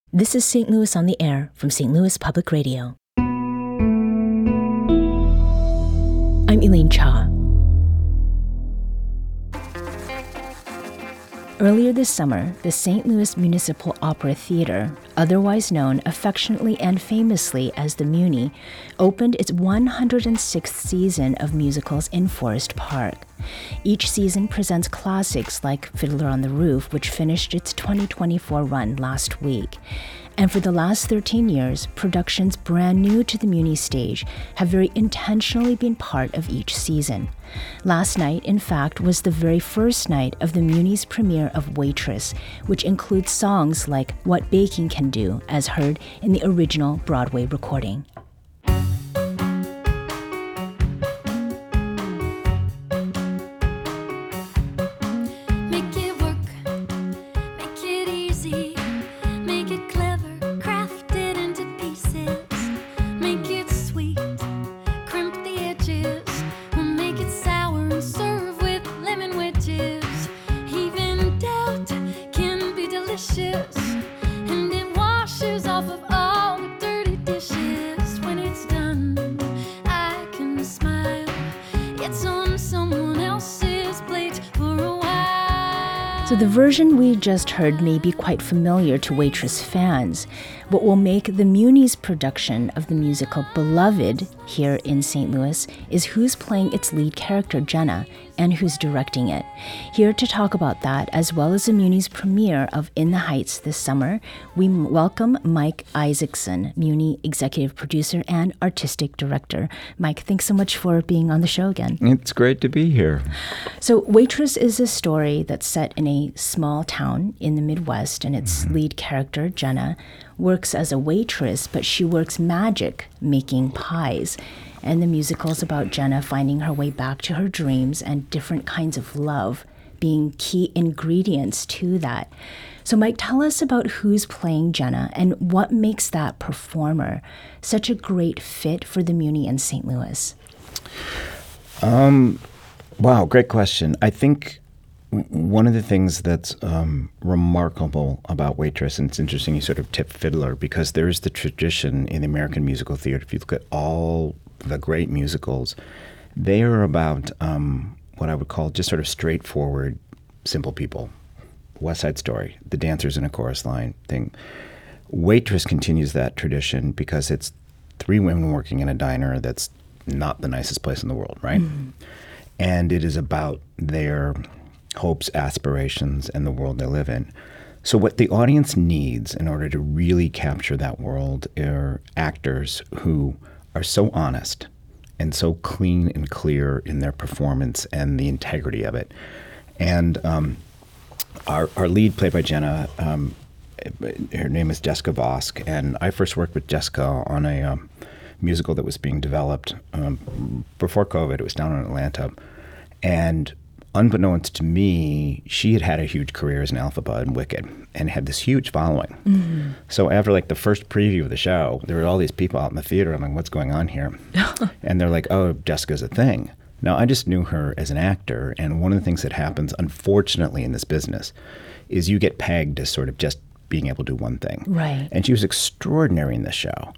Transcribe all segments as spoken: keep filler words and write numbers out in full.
This is Saint Louis on the Air from Saint Louis Public Radio. I'm Elaine Cha. Earlier this summer, the Saint Louis Municipal Opera Theater, otherwise known affectionately and famously as the Muni, opened its one hundred sixth season of musicals in Forest Park. Each season presents classics like Fiddler on the Roof, which finished its twenty twenty-four run last week. And for the last thirteen years, productions brand new to the Muni stage have very intentionally been part of each season. Last night, in fact, was the very first night of the Muni's premiere of Waitress, which includes songs like What Baking Can Do, as heard in the original Broadway recording. So the version we just heard may be quite familiar to Waitress fans. What will make the Muni's production of the musical beloved here in Saint Louis is who's playing its lead character, Jenna, and who's directing it. Here to talk about that, as well as the Muni's premiere of In the Heights this summer, we welcome Mike Isaacson, Muni executive producer and artistic director. Mike, thanks so much for being on the show again. It's great to be here. So Waitress is a story that's set in a small town in the Midwest, and its mm-hmm. lead character, Jenna, works as a waitress, but she works magic making pies. And the musical is about Jenna finding her way back to her dreams and different kinds of love being key ingredients to that. So Mike, tell us about who's playing Jenna and what makes that performer such a great fit for the Muni in Saint Louis. Um, wow, great question. I think one of the things that's um, remarkable about Waitress, and it's interesting you sort of tip Fiddler, because there is the tradition in the American musical theater. If you look at all the great musicals, they are about um, what I would call just sort of straightforward, simple people. West Side Story, the dancers in a chorus line thing. Waitress continues that tradition because it's three women working in a diner that's not the nicest place in the world, right? Mm-hmm. And it is about their hopes, aspirations, and the world they live in. So what the audience needs in order to really capture that world are actors who are so honest and so clean and clear in their performance and the integrity of it. And um, our, our lead, played by Jenna, um, her name is Jessica Vosk, and I first worked with Jessica on a um, musical that was being developed um, before COVID. It was down in Atlanta. And unbeknownst to me, she had had a huge career as an Elphaba in Wicked and had this huge following. Mm-hmm. So after like the first preview of the show, there were all these people out in the theater. I'm like, what's going on here? And they're like, oh, Jessica's a thing. Now, I just knew her as an actor. And one of the things that happens, unfortunately, in this business is you get pegged as sort of just being able to do one thing. Right. And she was extraordinary in this show.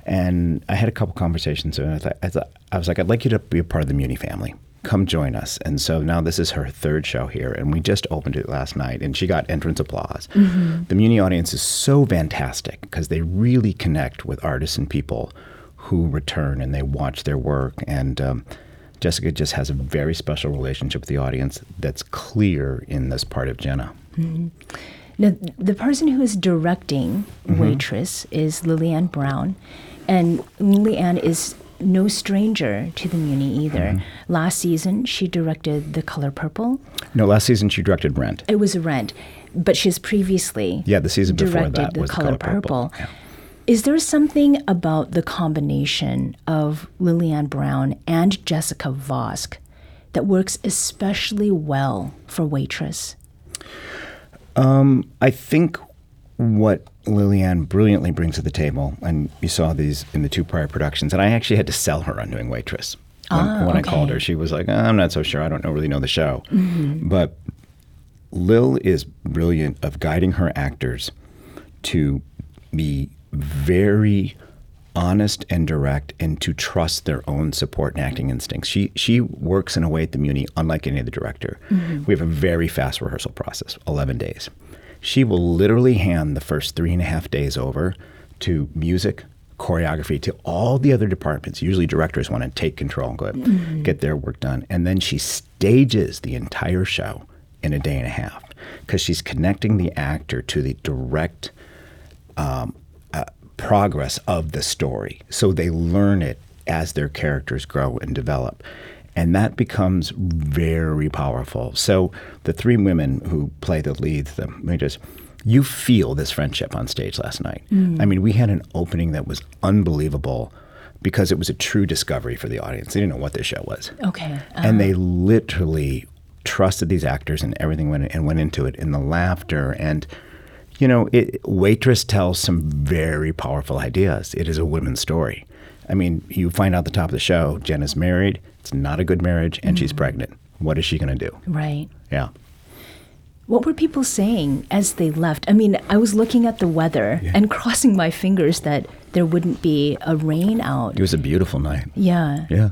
And I had a couple conversations, and I, thought, I, thought, I was like, I'd like you to be a part of the Muni family. Come join us. And so now this is her third show here, and we just opened it last night, and she got entrance applause. Mm-hmm. The Muni audience is so fantastic because they really connect with artists and people who return, and they watch their work. And um, Jessica just has a very special relationship with the audience that's clear in this part of Jenna. Mm-hmm. Now, the person who is directing mm-hmm. Waitress is Lillian Brown, and Lillian is no stranger to the Muni either. Mm-hmm. Last season, she directed The Color Purple. No, last season she directed Rent. It was Rent, but she's previously yeah, the season before that The was Color, The Color Purple. Purple. Yeah. Is there something about the combination of Lillian Brown and Jessica Vosk that works especially well for Waitress? Um, I think what Lillian brilliantly brings to the table, and you saw these in the two prior productions, and I actually had to sell her on doing Waitress. When, ah, when okay. I called her, she was like, oh, I'm not so sure. I don't know, really know the show. Mm-hmm. But Lil is brilliant of guiding her actors to be very honest and direct and to trust their own support and acting instincts. She she works in a way at the Muny unlike any other director. Mm-hmm. We have a very fast rehearsal process, eleven days. She will literally hand the first three and a half days over to music, choreography, to all the other departments. Usually directors want to take control and go mm-hmm. get their work done. And then she stages the entire show in a day and a half because she's connecting the actor to the direct um, uh, progress of the story. So they learn it as their characters grow and develop. And that becomes very powerful. So the three women who play the leads, the majors, you feel this friendship on stage last night. Mm. I mean, we had an opening that was unbelievable because it was a true discovery for the audience. They didn't know what this show was. Okay. Uh-huh. And they literally trusted these actors and everything went and went into it, and the laughter. And, you know, it, Waitress tells some very powerful ideas. It is a women's story. I mean, you find out at the top of the show, Jenna's married. It's not a good marriage, and mm. she's pregnant. What is she going to do? Right. Yeah. What were people saying as they left? I mean, I was looking at the weather yeah. and crossing my fingers that there wouldn't be a rain out. It was a beautiful night. Yeah. Yeah.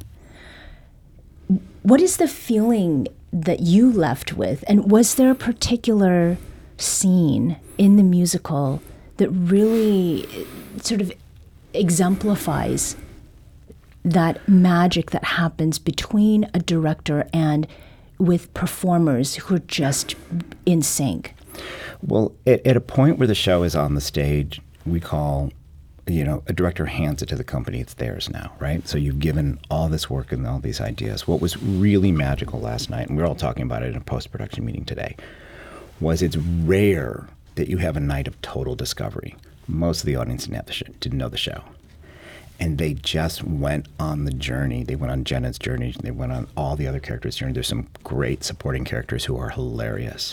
What is the feeling that you left with? And was there a particular scene in the musical that really sort of exemplifies that magic that happens between a director and with performers who are just in sync? Well, at, at a point where the show is on the stage, we call, you know, a director hands it to the company. It's theirs now, right? So you've given all this work and all these ideas. What was really magical last night, and we we're all talking about it in a post-production meeting today, was it's rare that you have a night of total discovery. Most of the audience didn't, have the show, didn't know the show. And they just went on the journey. They went on Jenna's journey. They went on all the other characters' journey. There's some great supporting characters who are hilarious.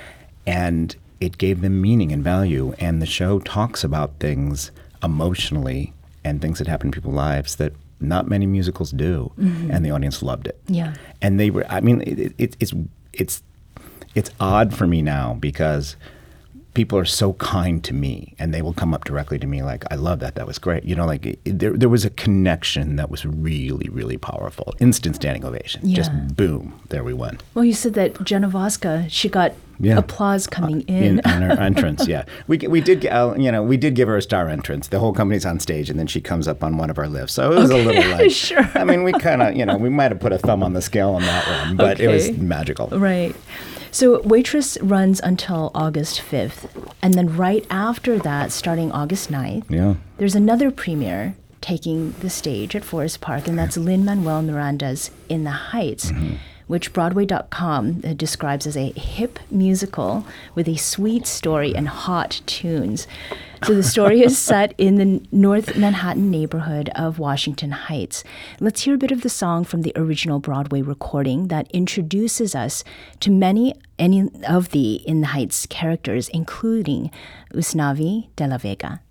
And it gave them meaning and value. And the show talks about things emotionally and things that happen in people's lives that not many musicals do. Mm-hmm. And the audience loved it. Yeah. And they were, I mean, it, it, it's it's it's odd for me now because people are so kind to me, and they will come up directly to me like, I love that. That was great. You know, like it, there there was a connection that was really, really powerful. Instant standing ovation. Yeah. Just boom, there we went. Well, you said that Jenna Voska, she got yeah. applause coming uh, in. in on her entrance, yeah. We we did, uh, you know, we did give her a star entrance. The whole company's on stage, and then she comes up on one of our lifts. So it was okay. a little like, sure. I mean, we kind of, you know, we might have put a thumb on the scale on that one, but okay. it was magical. Right. So Waitress runs until August fifth, and then right after that, starting August ninth, yeah. there's another premiere taking the stage at Forest Park, and that's Lin-Manuel Miranda's In the Heights, mm-hmm. which Broadway dot com describes as a hip musical with a sweet story and hot tunes. So the story is set in the North Manhattan neighborhood of Washington Heights. Let's hear a bit of the song from the original Broadway recording that introduces us to many any of the In the Heights characters, including Usnavi de la Vega.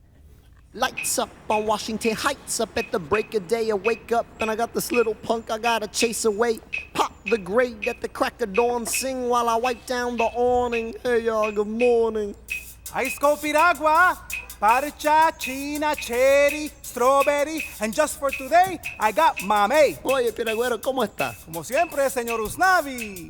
Lights up on Washington Heights, up at the break of day. I wake up and I got this little punk I gotta chase away. Pop the grade at the crack of dawn, sing while I wipe down the awning. Hey y'all, good morning. Ice cold piragua, parcha, china, cherry, strawberry, and just for today, I got mame. Oye, piragüero, ¿cómo está? Como siempre, señor Usnavi.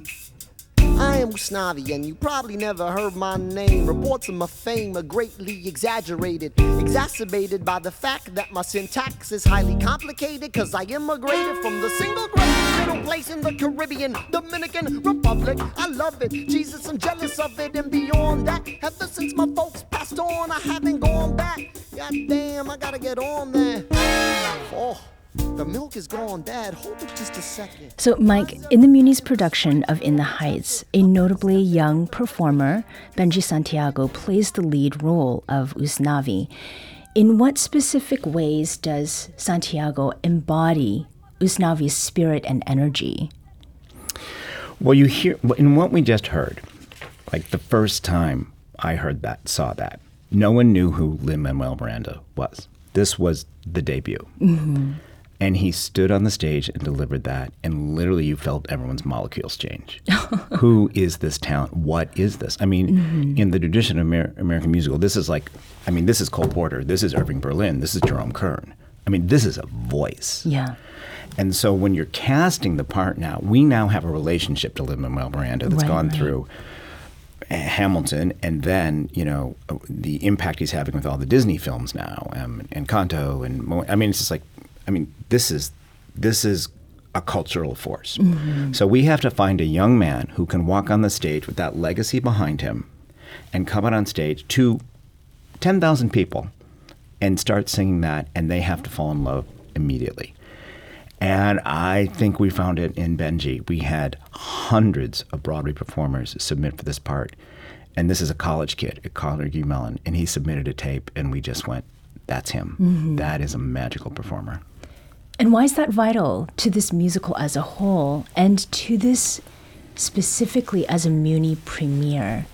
I am Usnavi, and you probably never heard my name. Reports of my fame are greatly exaggerated, exacerbated by the fact that my syntax is highly complicated, cause I immigrated from the single greatest middle place in the Caribbean, Dominican Republic. I love it, Jesus, I'm jealous of it, and beyond that, ever since my folks passed on, I haven't gone back. God damn, I gotta get on there. Oh. The milk is gone, Dad. Hold it just a second. So, Mike, in the Muny's production of In the Heights, a notably young performer, Benji Santiago, plays the lead role of Usnavi. In what specific ways does Santiago embody Usnavi's spirit and energy? Well, you hear, in what we just heard, like the first time I heard that, saw that, no one knew who Lin-Manuel Miranda was. This was the debut. Mm-hmm. And he stood on the stage and delivered that, and literally you felt everyone's molecules change. Who is this talent? What is this? I mean, mm-hmm. in the tradition of Amer- American musical, this is like, I mean, this is Cole Porter, this is Irving Berlin, this is Jerome Kern. I mean, this is a voice. Yeah. And so when you're casting the part now, we now have a relationship to Lin-Manuel Miranda that's right, gone right. through Hamilton, and then, you know, the impact he's having with all the Disney films now, um, and Encanto, and Mo- I mean, it's just like, I mean, this is this is a cultural force. Mm-hmm. So we have to find a young man who can walk on the stage with that legacy behind him and come out on stage to ten thousand people and start singing that, and they have to fall in love immediately. And I think we found it in Benji. We had hundreds of Broadway performers submit for this part. And this is a college kid at Carnegie Mellon, and he submitted a tape, and we just went, that's him. Mm-hmm. That is a magical performer. And why is that vital to this musical as a whole, and to this specifically as a Muny premiere?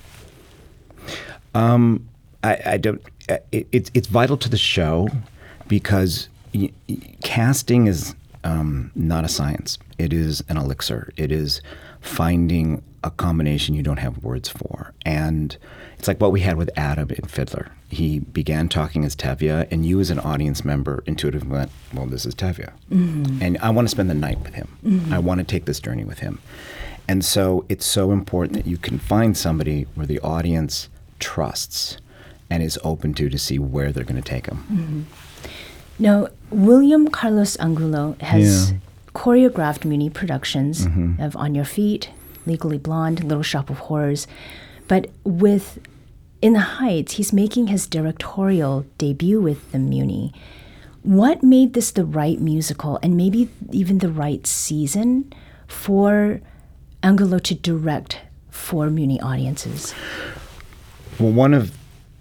Um, I, I don't. It, it's it's vital to the show because y- y- casting is um, not a science. It is an elixir. It is finding a combination you don't have words for, and it's like what we had with Adam in Fiddler. He began talking as Tevye, and you as an audience member intuitively went, well, this is Tevye. Mm-hmm. And I want to spend the night with him. Mm-hmm. I want to take this journey with him. And so it's so important that you can find somebody where the audience trusts and is open to to see where they're going to take them. Mm-hmm. Now, William Carlos Angulo has yeah. choreographed Muny productions mm-hmm. of On Your Feet, Legally Blonde, Little Shop of Horrors. But with In the Heights, he's making his directorial debut with the Muny. What made this the right musical, and maybe even the right season for Angulo to direct for Muny audiences? Well, one of,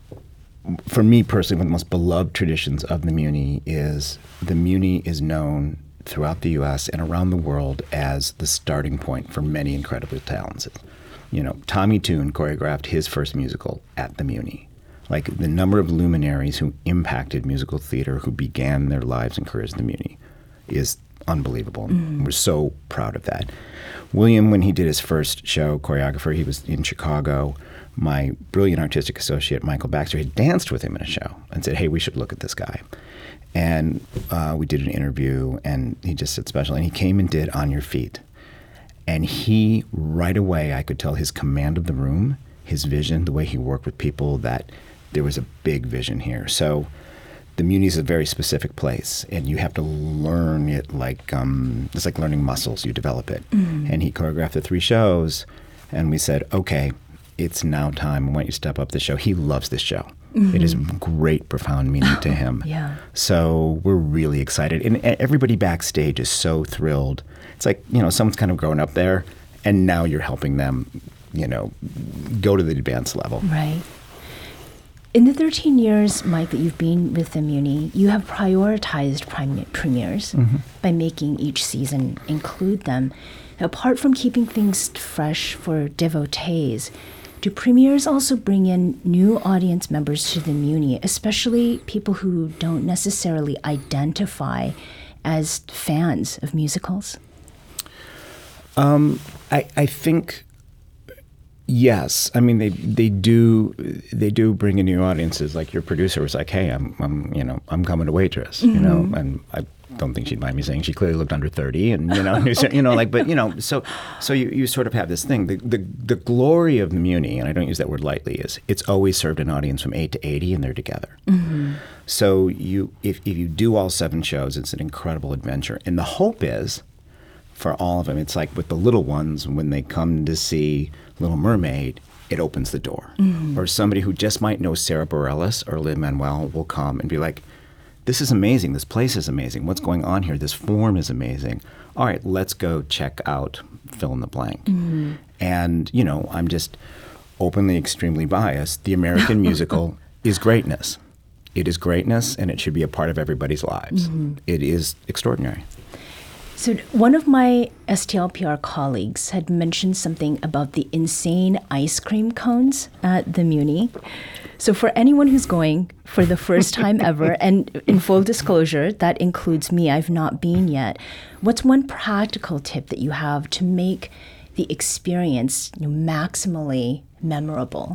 for me personally, one of the most beloved traditions of the Muny is the Muny is known throughout the U S and around the world as the starting point for many incredible talents. You know, Tommy Tune choreographed his first musical at the Muny. Like, the number of luminaries who impacted musical theater, who began their lives and careers at the Muny, is unbelievable. Mm-hmm. We're so proud of that. William, when he did his first show, choreographer, he was in Chicago. My brilliant artistic associate, Michael Baxter, had danced with him in a show and said, hey, we should look at this guy. And uh, we did an interview, and he just said special. And he came and did On Your Feet. And he, right away, I could tell his command of the room, his vision, the way he worked with people, that there was a big vision here. So the Muny is a very specific place, and you have to learn it like, um, it's like learning muscles. You develop it. Mm-hmm. And he choreographed the three shows, and we said, okay, it's now time. I want you to step up the show. He loves this show. Mm-hmm. It is great, profound meaning to him. Yeah. So we're really excited. And everybody backstage is so thrilled. It's like, you know, someone's kind of grown up there, and now you're helping them, you know, go to the advanced level. Right. In the thirteen years, Mike, that you've been with the Muny, you have prioritized prime- premieres mm-hmm. by making each season include them. Apart from keeping things fresh for devotees, do premieres also bring in new audience members to the Muny, especially people who don't necessarily identify as fans of musicals? Um, I, I think yes. I mean, they they do they do bring in new audiences. Like, your producer was like, "Hey, I'm I'm you know I'm coming to Waitress," mm-hmm. you know, and I don't think she'd mind me saying she clearly looked under thirty, and you know, okay. you know, like, but you know, so so you, you sort of have this thing. The, the the glory of the Muny, and I don't use that word lightly, is it's always served an audience from eight to eighty, and they're together. Mm-hmm. So you if if you do all seven shows, it's an incredible adventure, and the hope is, for all of them, it's like with the little ones, when they come to see Little Mermaid, it opens the door. Mm-hmm. Or somebody who just might know Sarah Bareilles or Lin-Manuel will come and be like, this is amazing. This place is amazing. What's going on here? This form is amazing. All right, let's go check out fill in the blank. Mm-hmm. And, you know, I'm just openly extremely biased. The American musical is greatness. It is greatness, and it should be a part of everybody's lives. Mm-hmm. It is extraordinary. So one of my S T L P R colleagues had mentioned something about the insane ice cream cones at the Muni. So for anyone who's going for the first time ever, and in full disclosure, that includes me, I've not been yet, what's one practical tip that you have to make the experience, you know, maximally memorable?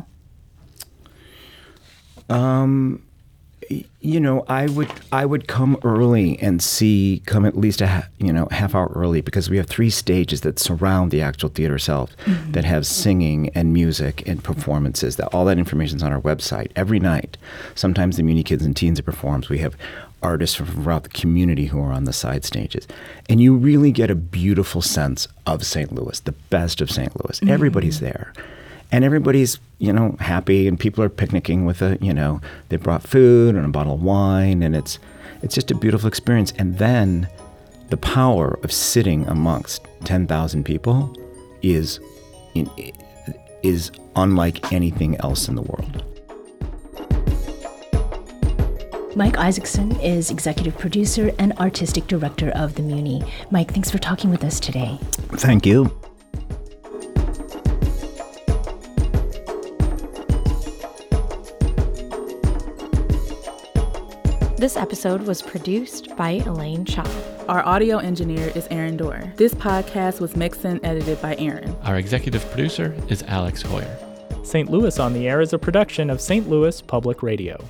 Um, you know, I would I would come early and see, come at least a ha- you know half hour early, because we have three stages that surround the actual theater itself mm-hmm. that have singing and music and performances. That all that information is on our website every night. Sometimes the Muni Kids and Teens performs. We have artists from throughout the community who are on the side stages, and you really get a beautiful sense of Saint Louis, the best of Saint Louis. Mm-hmm. Everybody's there. And everybody's, you know, happy, and people are picnicking with a, you know, they brought food and a bottle of wine, and it's it's just a beautiful experience. And then the power of sitting amongst ten thousand people is is unlike anything else in the world. Mike Isaacson is executive producer and artistic director of the Muni. Mike, thanks for talking with us today. Thank you. This episode was produced by Elaine Shaw. Our audio engineer is Aaron Dorr. This podcast was mixed and edited by Aaron. Our executive producer is Alex Hoyer. Saint Louis on the Air is a production of Saint Louis Public Radio.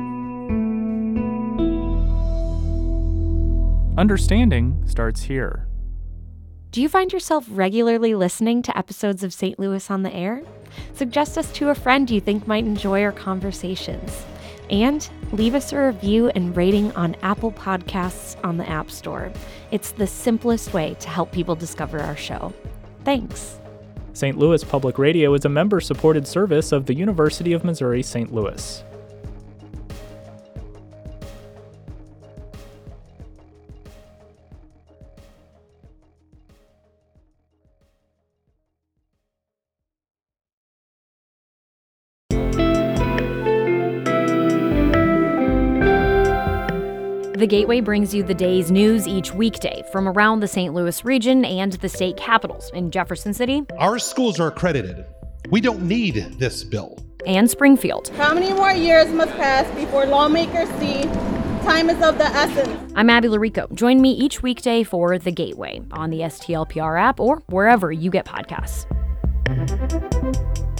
Understanding starts here. Do you find yourself regularly listening to episodes of Saint Louis on the Air? Suggest us to a friend you think might enjoy our conversations. And leave us a review and rating on Apple Podcasts on the App Store. It's the simplest way to help people discover our show. Thanks. Saint Louis Public Radio is a member-supported service of the University of Missouri Saint Louis. The Gateway brings you the day's news each weekday from around the Saint Louis region and the state capitals in Jefferson City. Our schools are accredited. We don't need this bill. And Springfield. How many more years must pass before lawmakers see time is of the essence? I'm Abby Larico. Join me each weekday for The Gateway on the S T L P R app or wherever you get podcasts.